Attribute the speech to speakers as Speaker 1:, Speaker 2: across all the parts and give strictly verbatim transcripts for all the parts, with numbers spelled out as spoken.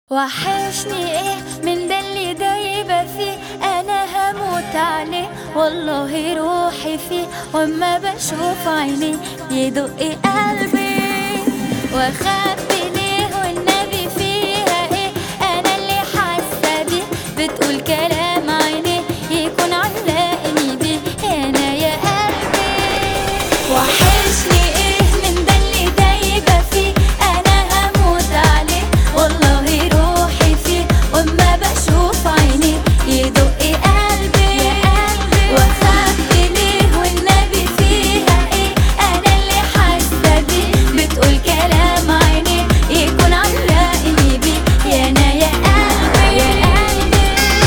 Speaker 1: وحشني ايه من ده اللي دايبة فيه، انا هموت عليه والله روحي فيه، واما بشوف عينيه يدق قلبي واخبي ليه والنبي فيها ايه، انا اللي حاسة بيه بتقول كلام عينيه يكون علقني بيه انا يا قلبي. وحشني ايه من ده اللي دايبة فيه، انا هموت عليه والله روحي فيه، واما بشوف عينيه يدق قلبي واخبي ليه والنبي فيها ايه، انا اللي حاسة بيه بتقول كلام عينيه يكون علقني بيه يا انا يا قلبي يا قلبي.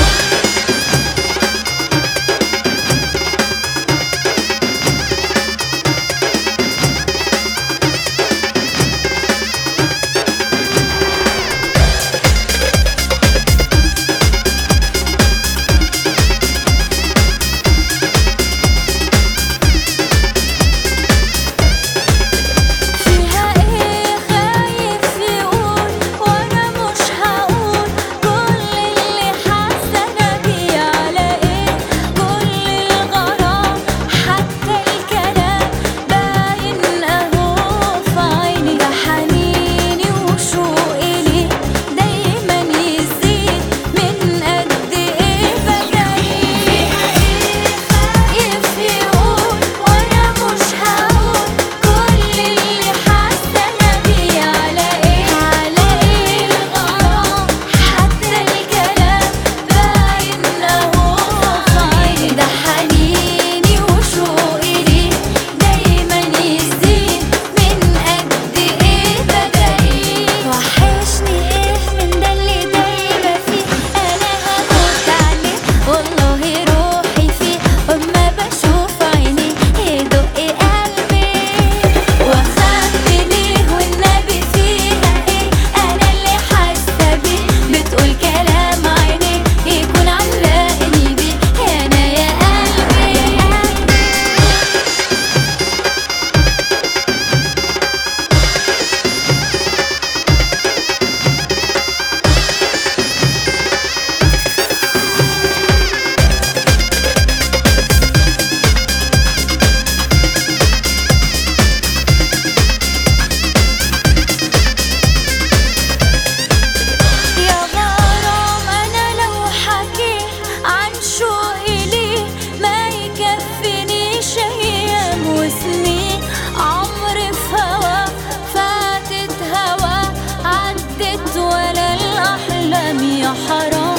Speaker 1: حرام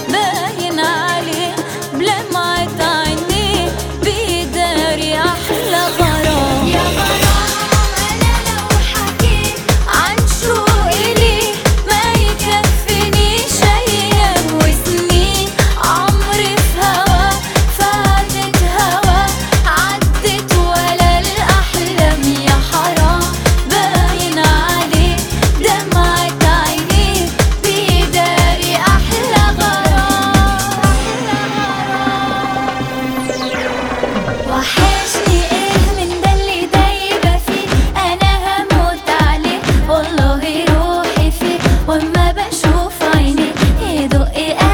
Speaker 1: باين عليه بلمعة عينيه بيداري أحلى غرام. يا غرام أنا لو حكيت عن شوقي ليه ما يكفنيش أيام وسنين، عمري في هوا فاتت هوا عدت ولا الأحلام يا حرام باين عليه دمعة عينيه بيداري أحلى غرام. وحشني ايه من ده اللي دايبة فيه، انا هموت عليه والله روحي فيه، واما بشوف عينيه يدق